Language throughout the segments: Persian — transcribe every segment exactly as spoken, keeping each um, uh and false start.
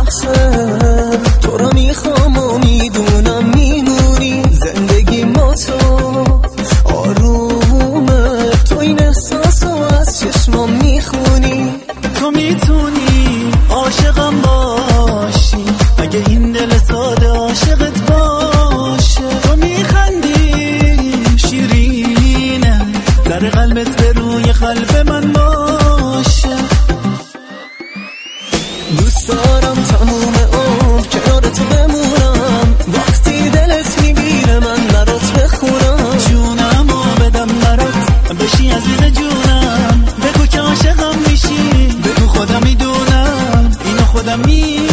لحظه تو رو میخوام و میدونم میمونی. زندگی ما تو آرومه، تو این احساس رو از چشمام میخونی. تو میتونی عاشقم باشی اگه این دل ساده عاشقت باشه. تو میخندی شیرینه، در قلبت به روی قلب من باشه. دوست دارم تموم عمر کنار تو بمونم، وقتی دلت میگیره من برات بخونم. جونم و بدم برات بشی عزیز جونم، بگو که عاشقم میشی، بگو خودم میدونم، اینو خودم میدونم.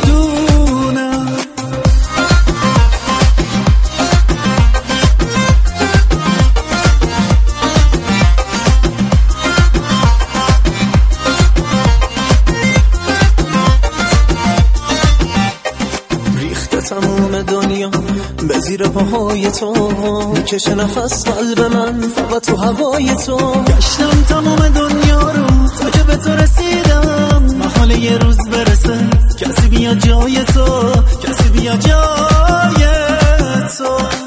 تمام دنیا به زیر پاهای تو میکشه نفس قلب من فقط تو هوای تو. گشتم تمام دنیا رو تا که به تو رسیدم، محاله یه روز برسه کسی بیا جای تو، کسی بیا جای تو.